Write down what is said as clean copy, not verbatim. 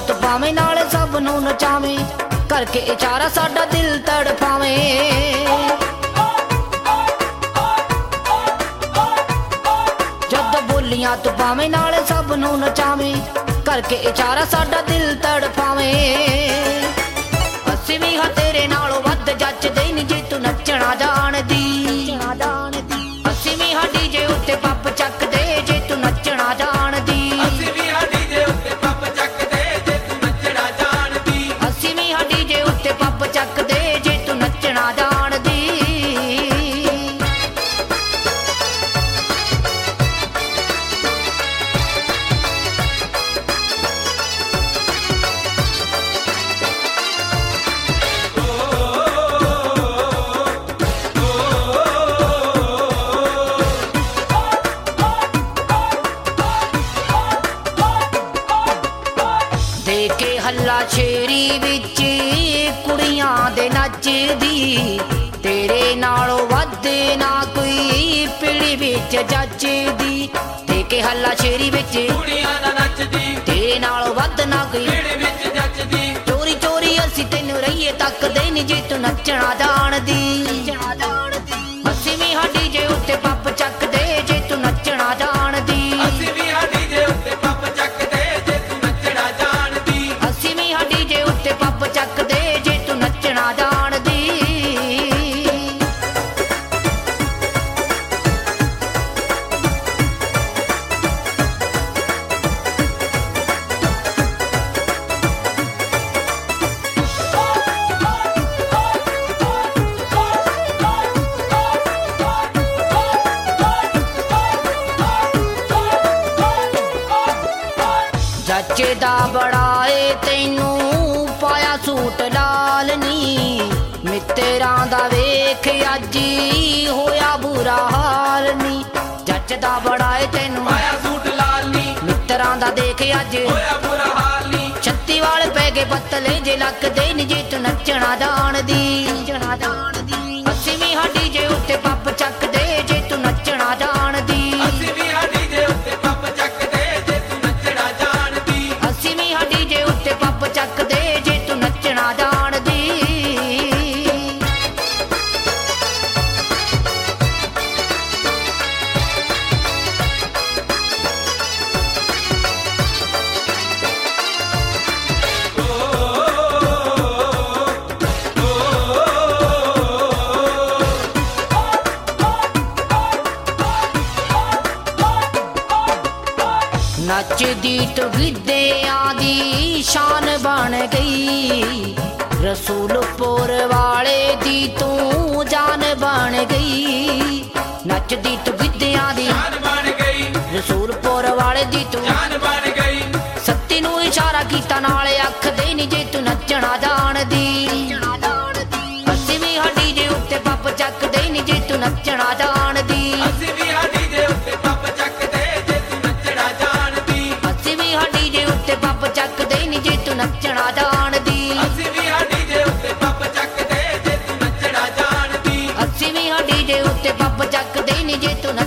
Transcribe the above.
ਤੂੰ ਪਾਵੇਂ ਨਾਲੇ ਸਭ ਨੂੰ ਨਚਾਵੇਂ, ਕਰਕੇ ਇਸ਼ਾਰਾ ਸਾਡਾ ਦਿਲ ਤੜਫਾਵੇਂ। ਜਦੋਂ ਬੋਲੀਆਂ ਤੂੰ ਪਾਵੇਂ ਨਾਲੇ ਸਭ ਨੂੰ ਨਚਾਵੇਂ, ਕਰਕੇ ਇਸ਼ਾਰਾ ਸਾਡਾ ਦਿਲ ਤੜਫਾਵੇਂ। ਅਸੀਂ ਵੀ ਹਾਂ ਤੇਰੇ ਨਾਲੋਂ ਵੱਧ ਜੱਚਦੇ ਨੀ ਜੇ ਤੂੰ ਨੱਚਣਾ ਜਾਣਦੀ। ਅਸੀਂ ਵੀ ਹਾਂ ਡੀਜੇ ਉੱਤੇ ਪੱਪ ਚੱਕਦੇ ਜੇ ਤੂੰ ਨੱਚਣਾ ਜਾਣਦੀ। ਅਸੀਂ ਵੀ ਹਾਂ ਡੀਜੇ ਉੱਤੇ ਪੱਪ ਚੱਕਦੇ ਜੇ ਤੂੰ ਨੱਚਣਾ ਜਾਣਦੀ। ਅਸੀਂ ਵੀ ਹਾਂ ਡੀਜੇ ਉੱਤੇ ਪੱਪ ਚੱਕਦੇ ਜੇ ਤੂੰ ਨੱਚਣਾ ਜਾਣਦੀ। ਦੇਖੇ ਹੱਲਾ ਸ਼ੇਰੀ ਵਿੱਚ ਕੁੜੀਆਂ ਦੇ ਨੱਚਦੀ, ਤੇਰੇ ਨਾਲੋਂ ਵੱਧ ਨਾ ਕੋਈ ਪੀੜੀ ਵਿੱਚ ਜੱਚਦੀ। ਦੇਖੇ ਹੱਲਾ ਸ਼ੇਰੀ ਵਿੱਚ ਕੁੜੀਆਂ ਨਾ ਨੱਚਦੀ, ਤੇਰੇ ਨਾਲੋਂ ਵੱਧ ਨਾ ਕੋਈ ਪੀੜੀ ਵਿੱਚ ਜੱਚਦੀ। ਚੋਰੀ ਚੋਰੀ ਅਸੀਂ ਤੈਨੂੰ ਰਹੀਏ ਤੱਕਦੇ ਨੀ ਜੇ ਤੂੰ ਨੱਚਣਾ ਜਾਣਦੀ। ਅਸੀਂ ਵੀ ਹਾਂ ਡੀਜੇ ਉੱਤੇ ਪੱਪ ਚੱਕਦੇ ਜੇ ਤੂੰ ਨੱਚਣਾ ਜਾਣਦੀ। ਅਸੀਂ ਵੀ ਹਾਂ ਡੀਜੇ ਉੱਤੇ ਪੱਪ ਚੱਕਦੇ ਜੇ ਤੂੰ ਨੱਚਣਾ ਜਾਣਦੀ। ਅਸੀਂ ਵੀ ਹਾਂ ਡੀਜੇ ਉੱਤੇ ਪੱਪ ਚੱਕਦੇ ਜੇ ਤੂੰ ਨੱਚਣਾ ਜਾਣਦੀ। ਜੱਚਦਾ ਬੜਾ ਏ ਤੈਨੂੰ ਪਾਇਆ ਸੂਟ ਲਾਲ ਨੀ, ਮਿੱਤਰਾਂ ਦਾ ਵੇਖ ਅੱਜ ਹੀ ਹੋਇਆ ਬੁਰਾ ਹਾਲ ਨੀ। ਜੱਚਦਾ ਬੜਾ ਏ ਤੈਨੂੰ ਪਾਇਆ ਸੂਟ ਲਾਲ ਨੀ, ਮਿੱਤਰਾਂ ਦਾ ਦੇਖ ਅੱਜ ਹੋਇਆ ਬੁਰਾ ਹਾਲ ਨੀ। ਛੱਤੀ ਵਾਲ ਪੈ ਗਏ ਪੱਤਲੇ ਜੇ ਲੱਕਦੇ ਨੀ ਜੇ ਤੂੰ ਨੱਚਣਾ ਜਾਣਦੀ। ਅਸੀਂ ਵੀ ਹਾਂ ਡੀਜੇ ਉੱਤੇ ਪੱਪ ਚੱਕਦੇ ਜੇ ਤੂੰ ਨੱਚਣਾ ਜਾਣਦੀ। ਅਸੀਂ ਵੀ ਹਾਂ ਡੀਜੇ ਉੱਤੇ ਪੱਪ ਚੱਕਦੇ ਜੇ ਤੂੰ ਨੱਚਣਾ ਜਾਣਦੀ। ਅਸੀਂ ਵੀ ਹਾਂ ਡੀਜੇ ਉੱਤੇ ਪੱਪ ਚੱਕਦੇ ਜੇ ਤੂੰ ਨੱਚਣਾ ਜਾਣਦੀ। ਨੱਚਦੀ ਤੂੰ ਗਿੱਧਿਆਂ ਦੀ ਸ਼ਾਨ ਬਣ ਗਈ, ਰਸੂਲਪੁਰ ਵਾਲੇ ਦੀ ਤੂੰ ਜਾਨ ਬਣ ਗਈ। ਨੱਚਦੀ ਤੂੰ ਗਿੱਧਿਆਂ ਦੀ ਜਾਨ ਬਣ ਗਈ, ਰਸੂਲਪੁਰ ਵਾਲੇ ਦੀ ਤੂੰ ਜਾਨ ਬਣ ਗਈ। ਸੱਤੀ ਨੂੰ ਇਸ਼ਾਰਾ ਕੀਤਾ ਨਾਲੇ ਅੱਖਦੇ ਨੀ ਜੇ ਤੂੰ ਨੱਚਣਾ ਜਾਣਦੀ। ਅਸੀਂ ਵੀ ਹਾਂ ਡੀਜੇ ਉੱਤੇ ਪੱਪ ਚੱਕਦੇ ਨੀ ਜੇ ਤੂੰ ਨੱਚਣਾ ਜਾਣਦੀ। ਅਸੀਂ ਵੀ ਹਾਂ ਡੀਜੇ ਉੱਤੇ ਪੱਪ ਚੱਕਦੇ ਜੇ ਤੂੰ ਨੱਚਣਾ ਜਾਣਦੀ। ਅਸੀਂ ਵੀ ਹਾਂ ਡੀਜੇ ਉੱਤੇ ਪੱਪ ਚੱਕਦੇ ਨੀ ਜੇ ਤੂੰ ਨੱਚਣਾ ਜਾਣਦੀ। ਅਸੀਂ ਵੀ ਹਾਂ ਡੀਜੇ ਉੱਤੇ ਪੱਪ ਚੱਕਦੇ ਜੇ ਤੂੰ ਨੱਚਣਾ ਜਾਣਦੀ। ਅਸੀਂ ਵੀ ਹਾਂ ਡੀਜੇ ਉੱਤੇ ਪੱਪ ਚੱਕਦੇ ਨੀ ਜੇ ਤੂੰ